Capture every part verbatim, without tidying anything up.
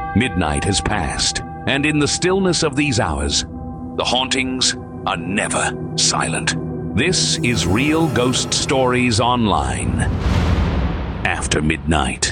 Midnight has passed, and in the stillness of these hours, the hauntings are never silent. This is Real Ghost Stories Online. After Midnight.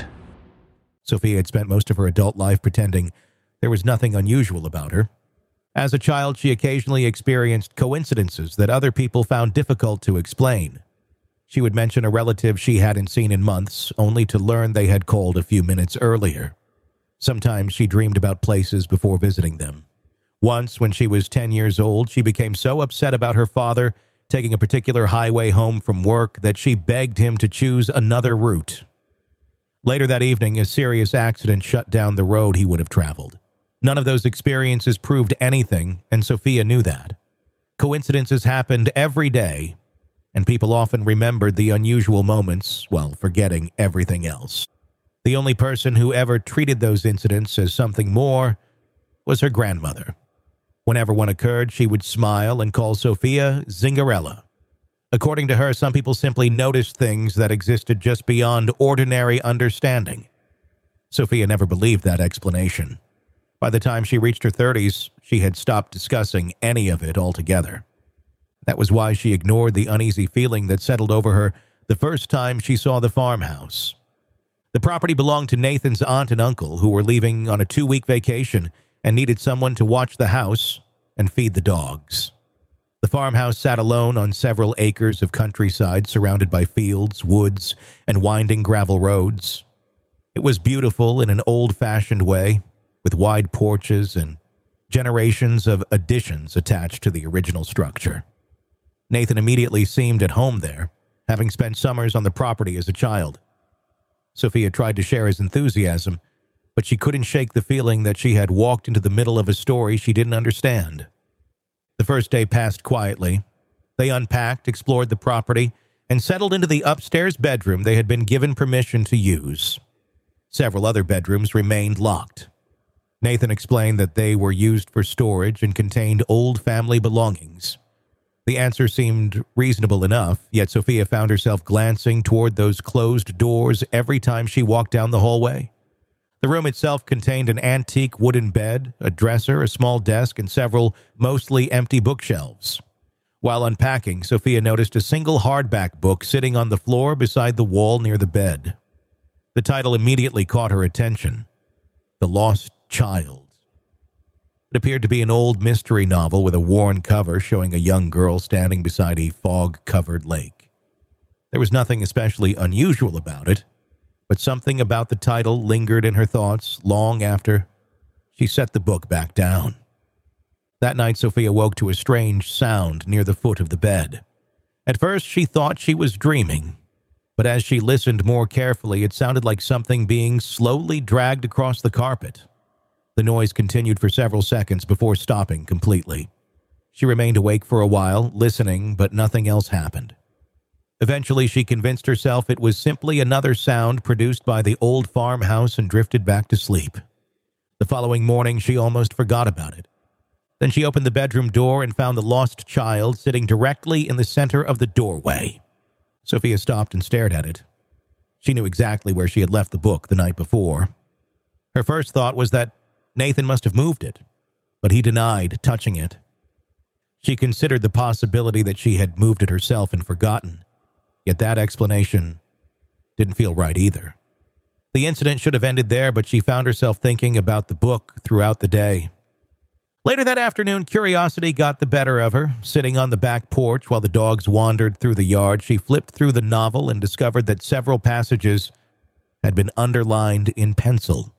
Sophia had spent most of her adult life pretending there was nothing unusual about her. As a child, she occasionally experienced coincidences that other people found difficult to explain. She would mention a relative she hadn't seen in months, only to learn they had called a few minutes earlier. Sometimes she dreamed about places before visiting them. Once, when she was ten years old, she became so upset about her father taking a particular highway home from work that she begged him to choose another route. Later that evening, a serious accident shut down the road he would have traveled. None of those experiences proved anything, and Sophia knew that. Coincidences happened every day, and people often remembered the unusual moments while forgetting everything else. The only person who ever treated those incidents as something more was her grandmother. Whenever one occurred, she would smile and call Sophia Zingarella. According to her, some people simply noticed things that existed just beyond ordinary understanding. Sophia never believed that explanation. By the time she reached her thirties, she had stopped discussing any of it altogether. That was why she ignored the uneasy feeling that settled over her the first time she saw the farmhouse. The property belonged to Nathan's aunt and uncle, who were leaving on a two-week vacation and needed someone to watch the house and feed the dogs. The farmhouse sat alone on several acres of countryside surrounded by fields, woods, and winding gravel roads. It was beautiful in an old-fashioned way, with wide porches and generations of additions attached to the original structure. Nathan immediately seemed at home there, having spent summers on the property as a child. Sophia tried to share his enthusiasm, but she couldn't shake the feeling that she had walked into the middle of a story she didn't understand. The first day passed quietly. They unpacked, explored the property, and settled into the upstairs bedroom they had been given permission to use. Several other bedrooms remained locked. Nathan explained that they were used for storage and contained old family belongings. The answer seemed reasonable enough, yet Sophia found herself glancing toward those closed doors every time she walked down the hallway. The room itself contained an antique wooden bed, a dresser, a small desk, and several mostly empty bookshelves. While unpacking, Sophia noticed a single hardback book sitting on the floor beside the wall near the bed. The title immediately caught her attention: The Lost Child. It appeared to be an old mystery novel with a worn cover showing a young girl standing beside a fog-covered lake. There was nothing especially unusual about it, but something about the title lingered in her thoughts long after she set the book back down. That night, Sophia woke to a strange sound near the foot of the bed. At first, she thought she was dreaming, but as she listened more carefully, it sounded like something being slowly dragged across the carpet. The noise continued for several seconds before stopping completely. She remained awake for a while, listening, but nothing else happened. Eventually, she convinced herself it was simply another sound produced by the old farmhouse and drifted back to sleep. The following morning, she almost forgot about it. Then she opened the bedroom door and found the lost child sitting directly in the center of the doorway. Sophia stopped and stared at it. She knew exactly where she had left the book the night before. Her first thought was that Nathan must have moved it, but he denied touching it. She considered the possibility that she had moved it herself and forgotten, yet that explanation didn't feel right either. The incident should have ended there, but she found herself thinking about the book throughout the day. Later that afternoon, curiosity got the better of her. Sitting on the back porch while the dogs wandered through the yard, she flipped through the novel and discovered that several passages had been underlined in pencil.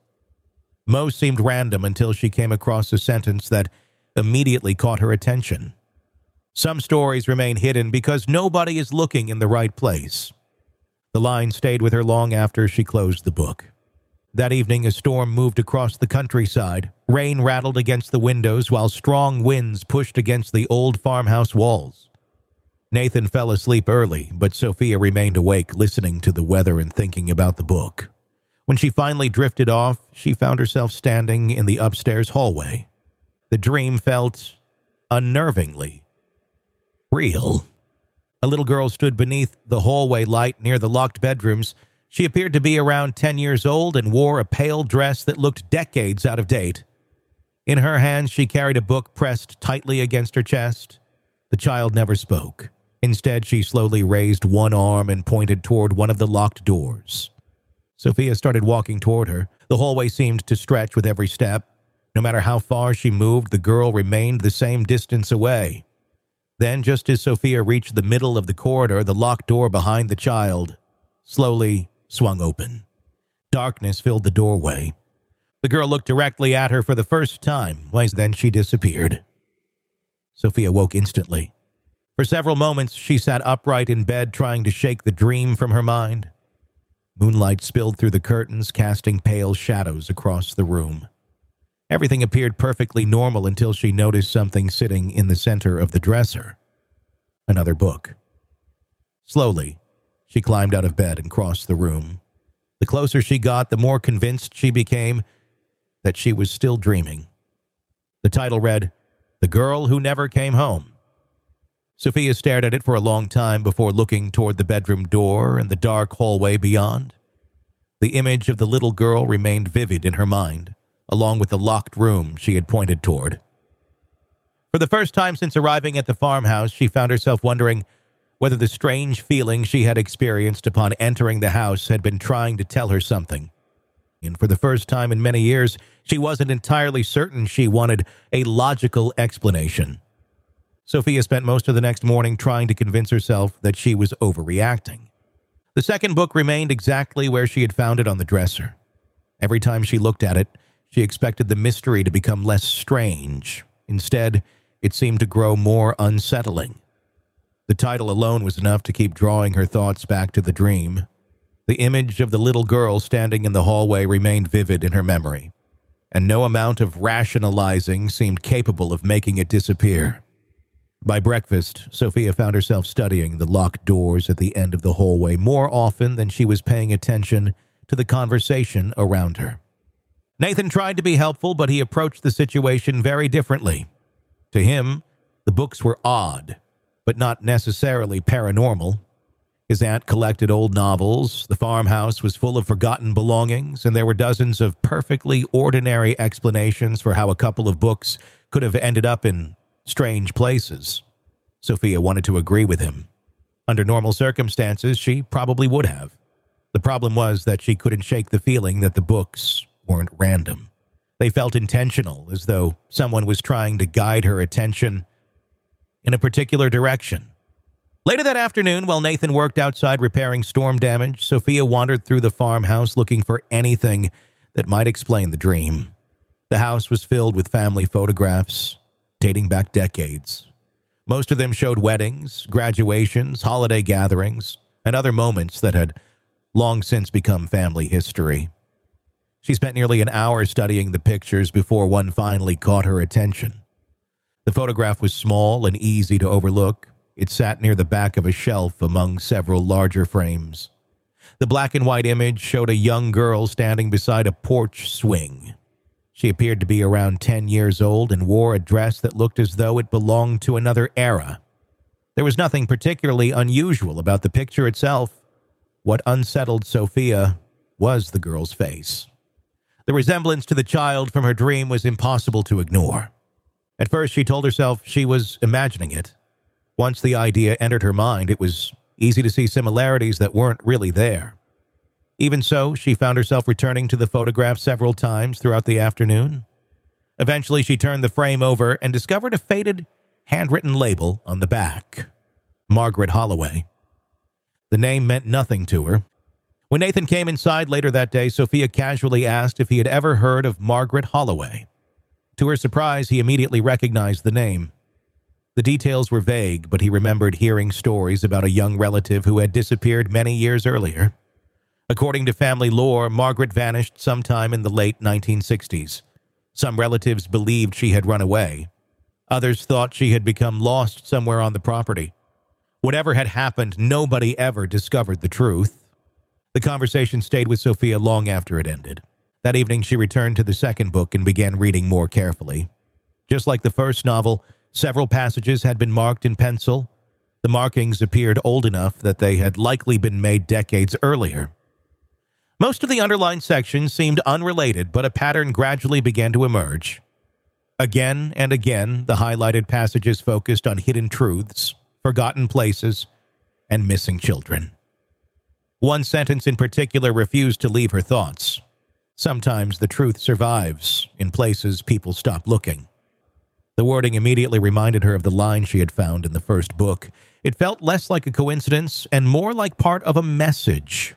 Most seemed random until she came across a sentence that immediately caught her attention. Some stories remain hidden because nobody is looking in the right place. The line stayed with her long after she closed the book. That evening, a storm moved across the countryside. Rain rattled against the windows while strong winds pushed against the old farmhouse walls. Nathan fell asleep early, but Sophia remained awake, listening to the weather and thinking about the book. When she finally drifted off, she found herself standing in the upstairs hallway. The dream felt unnervingly real. A little girl stood beneath the hallway light near the locked bedrooms, She appeared to be around ten years old and wore a pale dress that looked decades out of date. In her hands, she carried a book pressed tightly against her chest. The child never spoke. Instead, she slowly raised one arm and pointed toward one of the locked doors. Sophia started walking toward her. The hallway seemed to stretch with every step. No matter how far she moved, the girl remained the same distance away. Then, just as Sophia reached the middle of the corridor, the locked door behind the child slowly swung open. Darkness filled the doorway. The girl looked directly at her for the first time, then she disappeared. Sophia woke instantly. For several moments, she sat upright in bed, trying to shake the dream from her mind. Moonlight spilled through the curtains, casting pale shadows across the room. Everything appeared perfectly normal until she noticed something sitting in the center of the dresser. Another book. Slowly, she climbed out of bed and crossed the room. The closer she got, the more convinced she became that she was still dreaming. The title read, "The Girl Who Never Came Home." Sophia stared at it for a long time before looking toward the bedroom door and the dark hallway beyond. The image of the little girl remained vivid in her mind, along with the locked room she had pointed toward. For the first time since arriving at the farmhouse, she found herself wondering whether the strange feeling she had experienced upon entering the house had been trying to tell her something. And for the first time in many years, she wasn't entirely certain she wanted a logical explanation. Sophia spent most of the next morning trying to convince herself that she was overreacting. The second book remained exactly where she had found it on the dresser. Every time she looked at it, she expected the mystery to become less strange. Instead, it seemed to grow more unsettling. The title alone was enough to keep drawing her thoughts back to the dream. The image of the little girl standing in the hallway remained vivid in her memory, and no amount of rationalizing seemed capable of making it disappear. By breakfast, Sophia found herself studying the locked doors at the end of the hallway more often than she was paying attention to the conversation around her. Nathan tried to be helpful, but he approached the situation very differently. To him, the books were odd, but not necessarily paranormal. His aunt collected old novels, the farmhouse was full of forgotten belongings, and there were dozens of perfectly ordinary explanations for how a couple of books could have ended up in strange places. Sophia wanted to agree with him. Under normal circumstances, she probably would have. The problem was that she couldn't shake the feeling that the books weren't random. They felt intentional, as though someone was trying to guide her attention in a particular direction. Later that afternoon, while Nathan worked outside repairing storm damage, Sophia wandered through the farmhouse looking for anything that might explain the dream. The house was filled with family photographs dating back decades. Most of them showed weddings, graduations, holiday gatherings, and other moments that had long since become family history. She spent nearly an hour studying the pictures before one finally caught her attention. The photograph was small and easy to overlook. It sat near the back of a shelf among several larger frames. The black and white image showed a young girl standing beside a porch swing. She appeared to be around ten years old and wore a dress that looked as though it belonged to another era. There was nothing particularly unusual about the picture itself. What unsettled Sophia was the girl's face. The resemblance to the child from her dream was impossible to ignore. At first, she told herself she was imagining it. Once the idea entered her mind, it was easy to see similarities that weren't really there. Even so, she found herself returning to the photograph several times throughout the afternoon. Eventually, she turned the frame over and discovered a faded, handwritten label on the back. Margaret Holloway. The name meant nothing to her. When Nathan came inside later that day, Sophia casually asked if he had ever heard of Margaret Holloway. To her surprise, he immediately recognized the name. The details were vague, but he remembered hearing stories about a young relative who had disappeared many years earlier. According to family lore, Margaret vanished sometime in the late nineteen sixties. Some relatives believed she had run away. Others thought she had become lost somewhere on the property. Whatever had happened, nobody ever discovered the truth. The conversation stayed with Sophia long after it ended. That evening, she returned to the second book and began reading more carefully. Just like the first novel, several passages had been marked in pencil. The markings appeared old enough that they had likely been made decades earlier. Most of the underlined sections seemed unrelated, but a pattern gradually began to emerge. Again and again, the highlighted passages focused on hidden truths, forgotten places, and missing children. One sentence in particular refused to leave her thoughts. Sometimes the truth survives in places people stop looking. The wording immediately reminded her of the line she had found in the first book. It felt less like a coincidence and more like part of a message.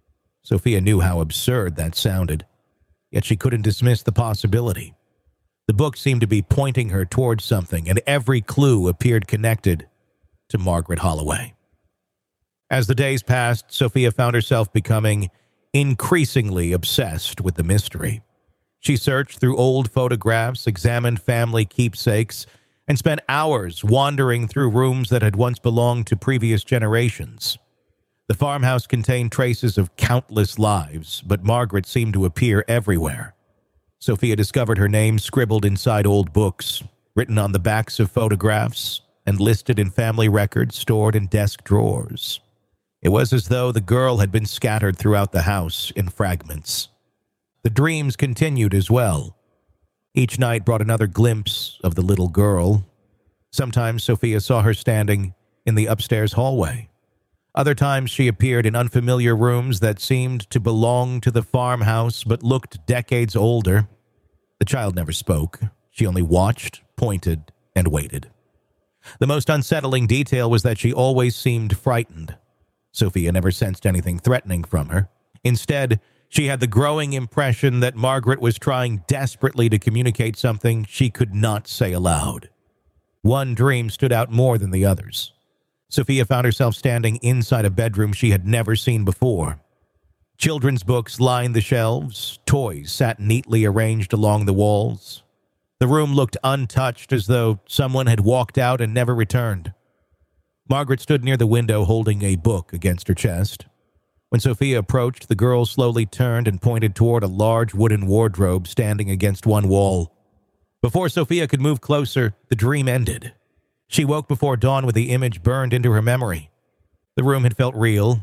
Sophia knew how absurd that sounded, yet she couldn't dismiss the possibility. The book seemed to be pointing her towards something, and every clue appeared connected to Margaret Holloway. As the days passed, Sophia found herself becoming increasingly obsessed with the mystery. She searched through old photographs, examined family keepsakes, and spent hours wandering through rooms that had once belonged to previous generations. The farmhouse contained traces of countless lives, but Margaret seemed to appear everywhere. Sophia discovered her name scribbled inside old books, written on the backs of photographs, and listed in family records stored in desk drawers. It was as though the girl had been scattered throughout the house in fragments. The dreams continued as well. Each night brought another glimpse of the little girl. Sometimes Sophia saw her standing in the upstairs hallway. Other times she appeared in unfamiliar rooms that seemed to belong to the farmhouse but looked decades older. The child never spoke. She only watched, pointed, and waited. The most unsettling detail was that she always seemed frightened. Sophia never sensed anything threatening from her. Instead, she had the growing impression that Margaret was trying desperately to communicate something she could not say aloud. One dream stood out more than the others. Sophia found herself standing inside a bedroom she had never seen before. Children's books lined the shelves. Toys sat neatly arranged along the walls. The room looked untouched, as though someone had walked out and never returned. Margaret stood near the window holding a book against her chest. When Sophia approached, the girl slowly turned and pointed toward a large wooden wardrobe standing against one wall. Before Sophia could move closer, the dream ended. She woke before dawn with the image burned into her memory. The room had felt real,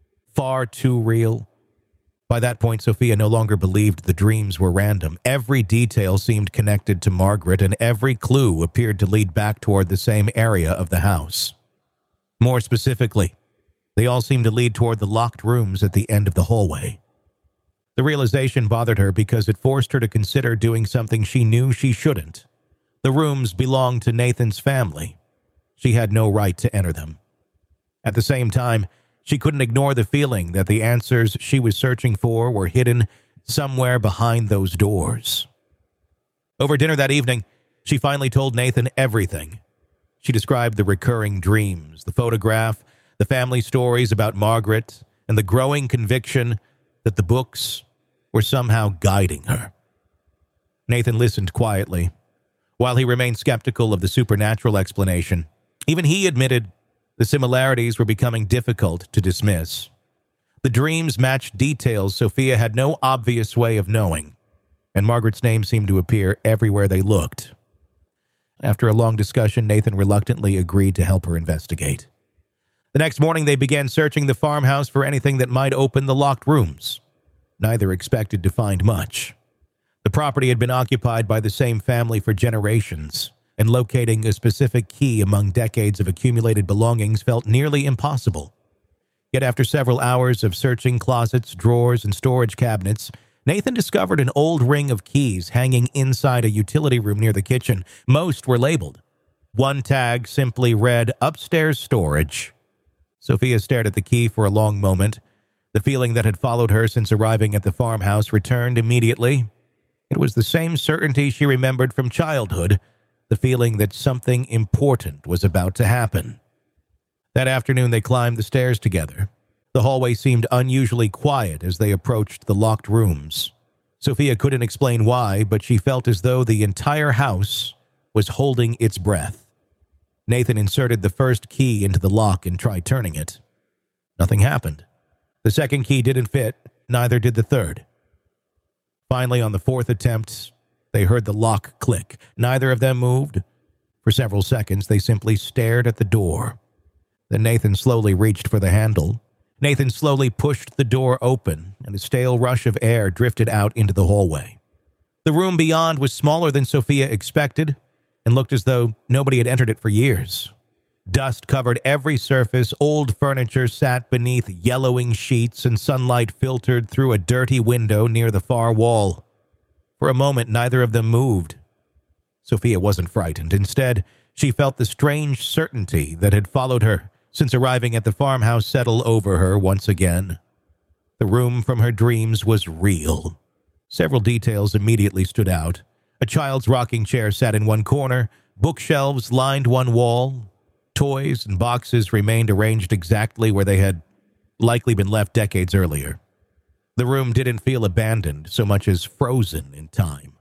far too real. By that point, Sophia no longer believed the dreams were random. Every detail seemed connected to Margaret, and every clue appeared to lead back toward the same area of the house. More specifically, they all seemed to lead toward the locked rooms at the end of the hallway. The realization bothered her because it forced her to consider doing something she knew she shouldn't. The rooms belonged to Nathan's family. She had no right to enter them. At the same time, she couldn't ignore the feeling that the answers she was searching for were hidden somewhere behind those doors. Over dinner that evening, she finally told Nathan everything. She described the recurring dreams, the photograph, the family stories about Margaret, and the growing conviction that the books were somehow guiding her. Nathan listened quietly. While he remained skeptical of the supernatural explanation, even he admitted the similarities were becoming difficult to dismiss. The dreams matched details Sophia had no obvious way of knowing, and Margaret's name seemed to appear everywhere they looked. After a long discussion, Nathan reluctantly agreed to help her investigate. The next morning, they began searching the farmhouse for anything that might open the locked rooms. Neither expected to find much. The property had been occupied by the same family for generations, and locating a specific key among decades of accumulated belongings felt nearly impossible. Yet after several hours of searching closets, drawers, and storage cabinets, Nathan discovered an old ring of keys hanging inside a utility room near the kitchen. Most were labeled. One tag simply read, "Upstairs Storage." Sophia stared at the key for a long moment. The feeling that had followed her since arriving at the farmhouse returned immediately. It was the same certainty she remembered from childhood, the feeling that something important was about to happen. That afternoon, they climbed the stairs together. The hallway seemed unusually quiet as they approached the locked rooms. Sophia couldn't explain why, but she felt as though the entire house was holding its breath. Nathan inserted the first key into the lock and tried turning it. Nothing happened. The second key didn't fit, neither did the third. Finally, on the fourth attempt, they heard the lock click. Neither of them moved. For several seconds, they simply stared at the door. Then Nathan slowly reached for the handle. Nathan slowly pushed the door open, and a stale rush of air drifted out into the hallway. The room beyond was smaller than Sophia expected and looked as though nobody had entered it for years. Dust covered every surface, old furniture sat beneath yellowing sheets, and sunlight filtered through a dirty window near the far wall. For a moment, neither of them moved. Sophia wasn't frightened. Instead, she felt the strange certainty that had followed her since arriving at the farmhouse settle over her once again. The room from her dreams was real. Several details immediately stood out. A child's rocking chair sat in one corner, bookshelves lined one wall, toys and boxes remained arranged exactly where they had likely been left decades earlier. The room didn't feel abandoned so much as frozen in time.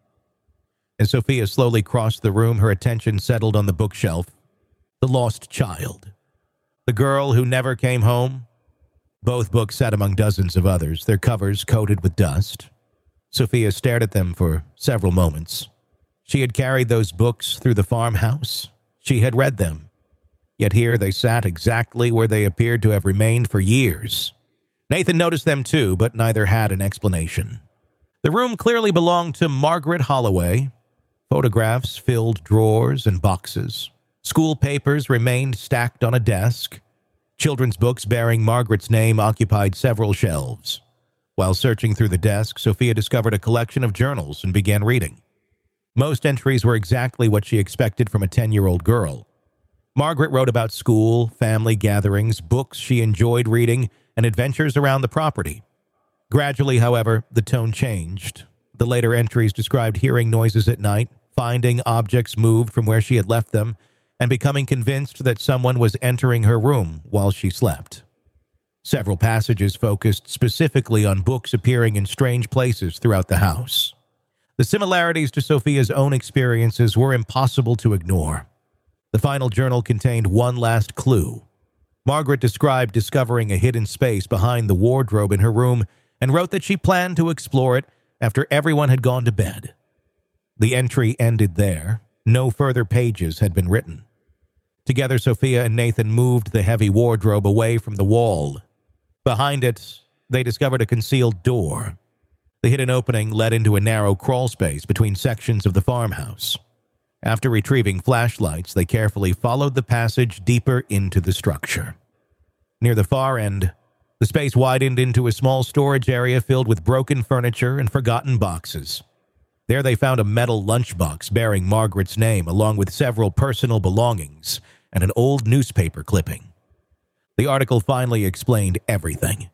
As Sophia slowly crossed the room, her attention settled on the bookshelf. The Lost Child. The Girl Who Never Came Home. Both books sat among dozens of others, their covers coated with dust. Sophia stared at them for several moments. She had carried those books through the farmhouse. She had read them. Yet here they sat exactly where they appeared to have remained for years. Nathan noticed them too, but neither had an explanation. The room clearly belonged to Margaret Holloway. Photographs filled drawers and boxes. School papers remained stacked on a desk. Children's books bearing Margaret's name occupied several shelves. While searching through the desk, Sophia discovered a collection of journals and began reading. Most entries were exactly what she expected from a ten-year-old girl. Margaret wrote about school, family gatherings, books she enjoyed reading, and adventures around the property. Gradually, however, the tone changed. The later entries described hearing noises at night, finding objects moved from where she had left them, and becoming convinced that someone was entering her room while she slept. Several passages focused specifically on books appearing in strange places throughout the house. The similarities to Sophia's own experiences were impossible to ignore. The final journal contained one last clue. Margaret described discovering a hidden space behind the wardrobe in her room and wrote that she planned to explore it after everyone had gone to bed. The entry ended there. No further pages had been written. Together, Sophia and Nathan moved the heavy wardrobe away from the wall. Behind it, they discovered a concealed door. The hidden opening led into a narrow crawl space between sections of the farmhouse. After retrieving flashlights, they carefully followed the passage deeper into the structure. Near the far end, the space widened into a small storage area filled with broken furniture and forgotten boxes. There they found a metal lunchbox bearing Margaret's name, along with several personal belongings and an old newspaper clipping. The article finally explained everything.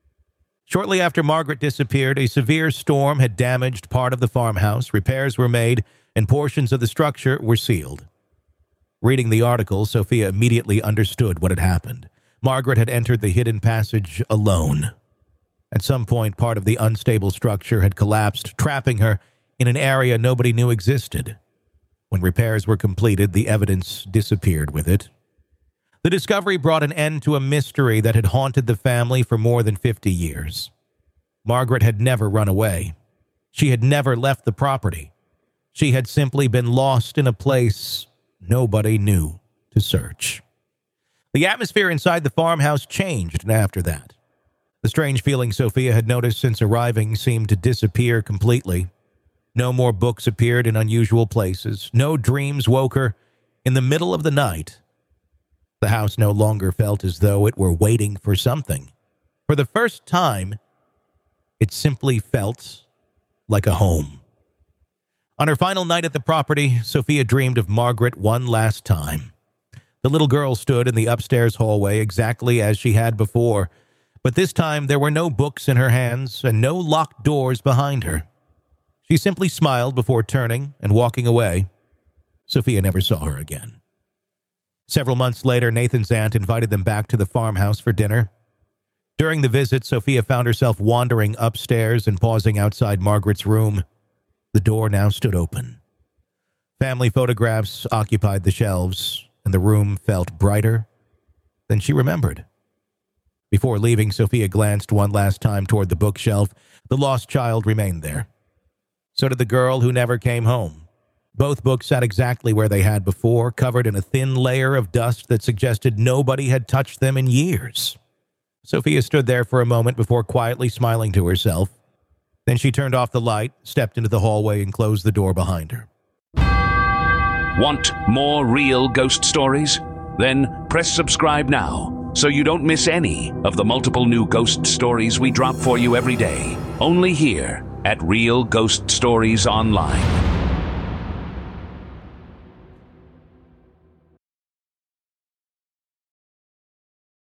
Shortly after Margaret disappeared, a severe storm had damaged part of the farmhouse, repairs were made, and portions of the structure were sealed. Reading the article, Sophia immediately understood what had happened. Margaret had entered the hidden passage alone. At some point, part of the unstable structure had collapsed, trapping her in an area nobody knew existed. When repairs were completed, the evidence disappeared with it. The discovery brought an end to a mystery that had haunted the family for more than fifty years. Margaret had never run away. She had never left the property. She had simply been lost in a place nobody knew to search. The atmosphere inside the farmhouse changed after that. The strange feeling Sophia had noticed since arriving seemed to disappear completely. No more books appeared in unusual places. No dreams woke her in the middle of the night. The house no longer felt as though it were waiting for something. For the first time, it simply felt like a home. On her final night at the property, Sophia dreamed of Margaret one last time. The little girl stood in the upstairs hallway exactly as she had before, but this time there were no books in her hands and no locked doors behind her. She simply smiled before turning and walking away. Sophia never saw her again. Several months later, Nathan's aunt invited them back to the farmhouse for dinner. During the visit, Sophia found herself wandering upstairs and pausing outside Margaret's room. The door now stood open. Family photographs occupied the shelves, and the room felt brighter than she remembered. Before leaving, Sophia glanced one last time toward the bookshelf. The lost child remained there. So did the girl who never came home. Both books sat exactly where they had before, covered in a thin layer of dust that suggested nobody had touched them in years. Sophia stood there for a moment before quietly smiling to herself. Then she turned off the light, stepped into the hallway, and closed the door behind her. Want more real ghost stories? Then press subscribe now so you don't miss any of the multiple new ghost stories we drop for you every day. Only here at Real Ghost Stories Online.